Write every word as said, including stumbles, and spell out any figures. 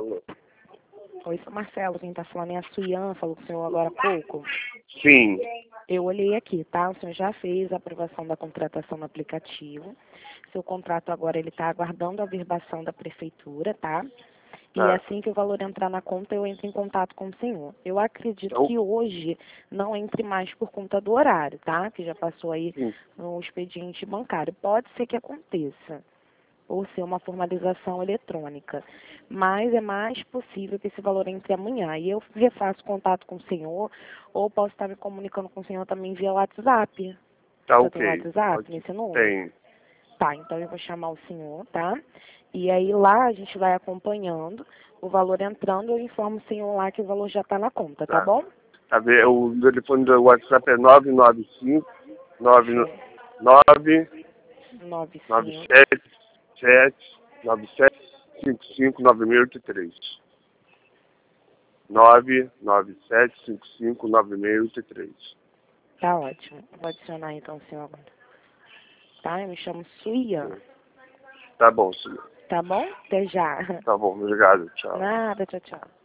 Alô? Oi, seu Marcelo, quem tá falando é a Suian, falou com o senhor agora há pouco. Sim. Eu olhei aqui, tá? O senhor já fez a aprovação da contratação no aplicativo. Seu contrato agora ele está aguardando a verbação da prefeitura, tá? E Tá. assim que o valor entrar na conta, eu entro em contato com o senhor. Eu acredito Então, que hoje não entre mais por conta do horário, tá? Que já passou aí sim. no expediente bancário. Pode ser que aconteça, ou ser uma formalização eletrônica. Mas é mais possível que esse valor entre amanhã. E eu refaço contato com o senhor, ou posso estar me comunicando com o senhor também via WhatsApp. Tá O senhor tem ok. WhatsApp Pode- nesse número? Tem. Tá, então eu vou chamar o senhor, tá? E aí lá a gente vai acompanhando, o valor entrando, eu informo o senhor lá que o valor já está na conta, tá Tá. bom? Tá bem. O telefone do WhatsApp é nove nove cinco nove nove nove nove cinco sete sete nove sete cinco cinco nove seis oito três. nove nove sete cinco cinco nove seis oito três. Tá ótimo. Vou adicionar então o senhor agora. Tá? Eu me chamo Suian. Tá bom, senhor. Tá bom? Até já. Tá bom. Obrigado. Tchau. Nada, tchau, tchau.